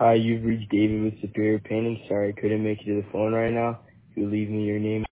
Hi, you've reached David with Superior Painting. Sorry I couldn't make it to the phone right now. If you leave me your name